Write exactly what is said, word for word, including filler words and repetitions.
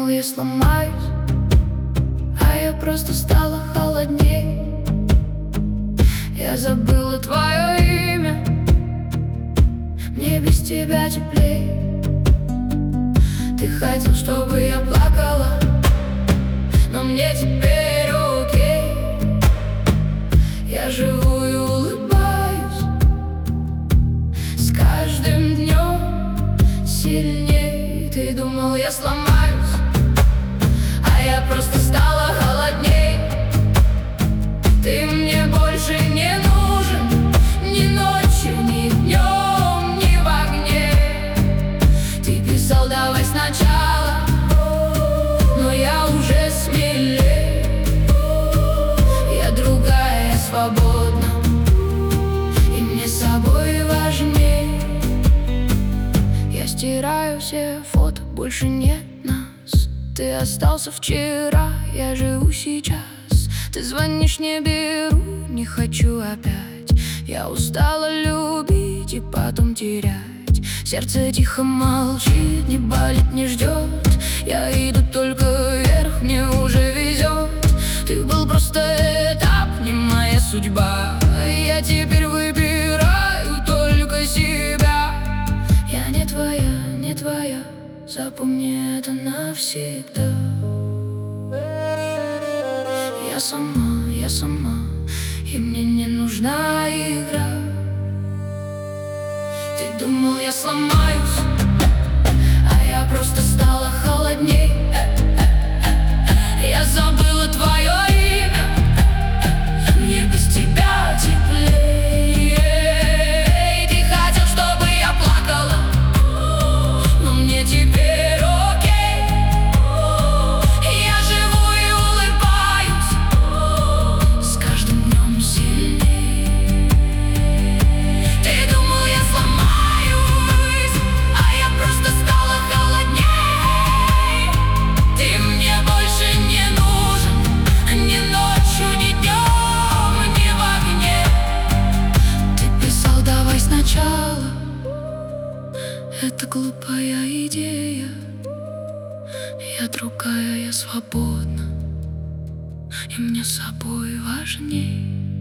думал, я сломаюсь, а я просто стала холодней. Я забыла твое имя, мне без тебя теплей. Ты хотел, чтобы я плакала, но мне теперь окей. Я живу и улыбаюсь, с каждым днем сильней. Ты думал, я сломаюсь, а я просто стала холодней. Ты мне больше не нужен ни ночью, ни днем, ни в огне. Ты писал, давай сначала, но я уже смелее. Я другая, я свободна, и мне с собой важней. Я стираю все фото, больше нет нас. Ты остался вчера, я живу сейчас. Ты звонишь, не беру, не хочу опять. Я устала любить и потом терять. Сердце тихо молчит, не болит, не ждет. Я иду только вверх, мне уже везет. Ты был просто этап, не моя судьба. Я теперь выбираю только себя. Я не твоя, не твоя, запомни это навсегда. Я сама, я сама, и мне не нужна игра. Ты думал, я сломаюсь, а я просто стала холодней. Я забыла твое имя, мне без тебя теплее. Ты хотел, чтобы я плакала, но мне теперь окей. Я живу и улыбаюсь, с каждым днем сильней. Ты думал, я сломаюсь, а я просто стала холодней. Ты мне больше не нужен ни ночью, ни днем, ни в огне. Ты писал, давай сначала, это глупая идея. Я другая, я свободна, и мне с собой важней.